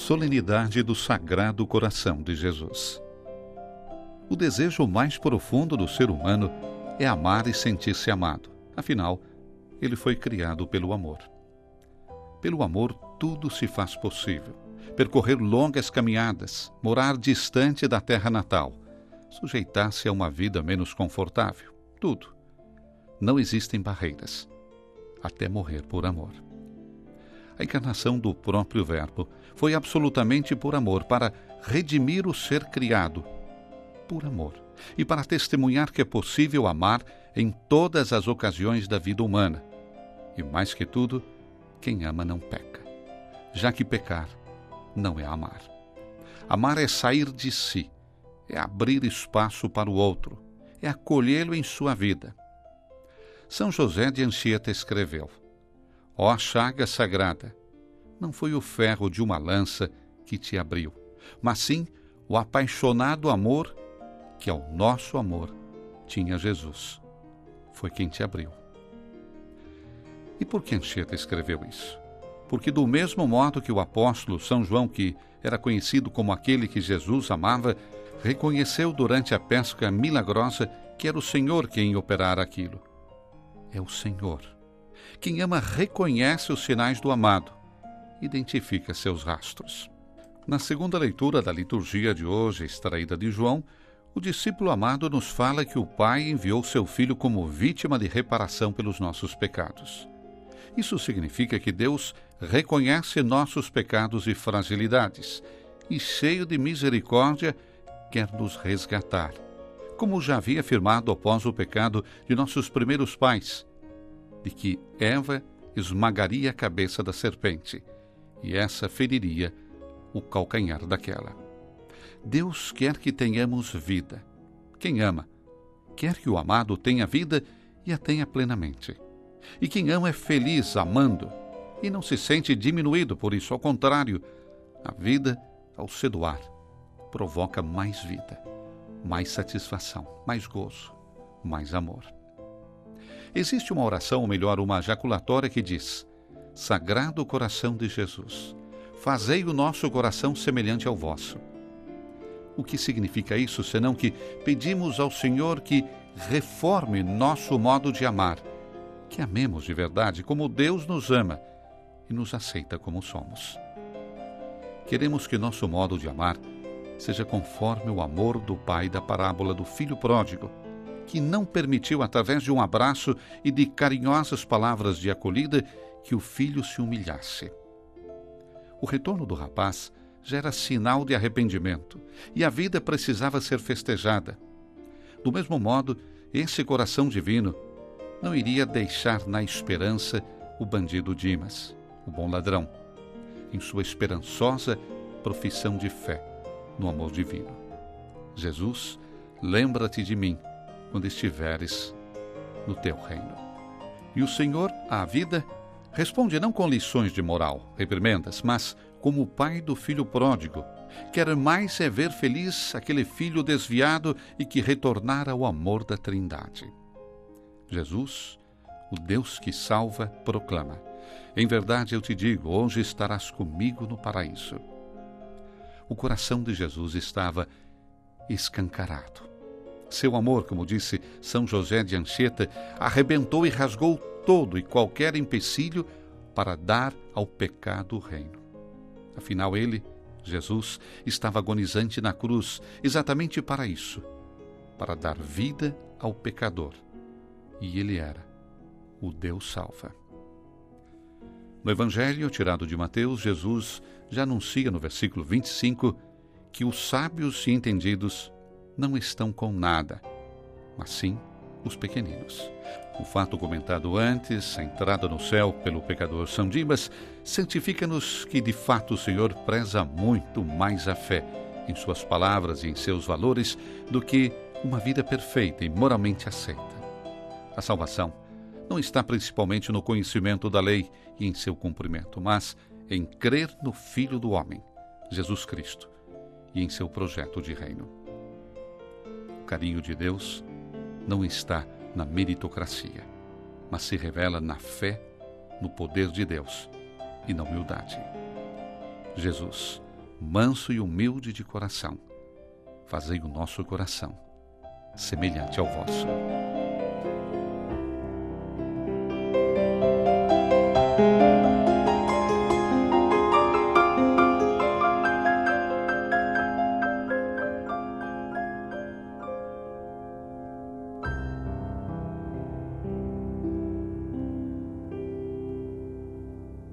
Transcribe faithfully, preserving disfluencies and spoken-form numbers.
solenidade do Sagrado Coração de Jesus. O desejo mais profundo do ser humano é amar e sentir-se amado. Afinal, ele foi criado pelo amor. Pelo amor, tudo se faz possível. Percorrer longas caminhadas, morar distante da terra natal, sujeitar-se a uma vida menos confortável. Tudo. Não existem barreiras. Até morrer por amor. A encarnação do próprio Verbo foi absolutamente por amor, para redimir o ser criado, por amor, e para testemunhar que é possível amar em todas as ocasiões da vida humana. E mais que tudo, quem ama não peca, já que pecar não é amar. Amar é sair de si, é abrir espaço para o outro, é acolhê-lo em sua vida. São José de Anchieta escreveu: ó chaga sagrada, não foi o ferro de uma lança que te abriu, mas sim o apaixonado amor que ao nosso amor tinha Jesus. Foi quem te abriu. E por que Anchieta escreveu isso? Porque do mesmo modo que o apóstolo São João, que era conhecido como aquele que Jesus amava, reconheceu durante a pesca milagrosa que era o Senhor quem operara aquilo. É o Senhor. Quem ama reconhece os sinais do amado, identifica seus rastros. Na segunda leitura da liturgia de hoje, extraída de João, o discípulo amado nos fala que o Pai enviou seu Filho como vítima de reparação pelos nossos pecados. Isso significa que Deus reconhece nossos pecados e fragilidades e, cheio de misericórdia, quer nos resgatar, como já havia afirmado após o pecado de nossos primeiros pais, de que Eva esmagaria a cabeça da serpente e essa feriria o calcanhar daquela. Deus quer que tenhamos vida. Quem ama, quer que o amado tenha vida e a tenha plenamente. E quem ama é feliz amando e não se sente diminuído por isso. Ao contrário, a vida, ao se doar, provoca mais vida, mais satisfação, mais gozo, mais amor. Existe uma oração, ou melhor, uma jaculatória que diz: Sagrado Coração de Jesus, fazei o nosso coração semelhante ao vosso. O que significa isso, senão que pedimos ao Senhor que reforme nosso modo de amar, que amemos de verdade como Deus nos ama e nos aceita como somos. Queremos que nosso modo de amar seja conforme o amor do Pai da parábola do Filho Pródigo, que não permitiu, através de um abraço e de carinhosas palavras de acolhida, que o filho se humilhasse. O retorno do rapaz já era sinal de arrependimento, e a vida precisava ser festejada. Do mesmo modo, esse coração divino não iria deixar na esperança o bandido Dimas, o bom ladrão, em sua esperançosa profissão de fé no amor divino. Jesus, lembra-te de mim quando estiveres no teu reino. E o Senhor, à vida, responde não com lições de moral, reprimendas, mas como o pai do filho pródigo. Quer mais é ver feliz aquele filho desviado e que retornara ao amor da Trindade. Jesus, o Deus que salva, proclama: em verdade eu te digo, hoje estarás comigo no paraíso. O coração de Jesus estava escancarado. Seu amor, como disse São José de Anchieta, arrebentou e rasgou todo e qualquer empecilho para dar ao pecado o reino. Afinal, ele, Jesus, estava agonizante na cruz exatamente para isso, para dar vida ao pecador. E ele era o Deus salva. No Evangelho tirado de Mateus, Jesus já anuncia no versículo vinte e cinco que os sábios e entendidos não estão com nada, mas sim os pequeninos. O fato comentado antes, a entrada no céu pelo pecador São Dimas, certifica-nos que de fato o Senhor preza muito mais a fé em suas palavras e em seus valores do que uma vida perfeita e moralmente aceita. A salvação não está principalmente no conhecimento da lei e em seu cumprimento, mas em crer no Filho do Homem, Jesus Cristo, e em seu projeto de reino. O carinho de Deus não está na meritocracia, mas se revela na fé, no poder de Deus e na humildade. Jesus, manso e humilde de coração, fazei o nosso coração semelhante ao vosso.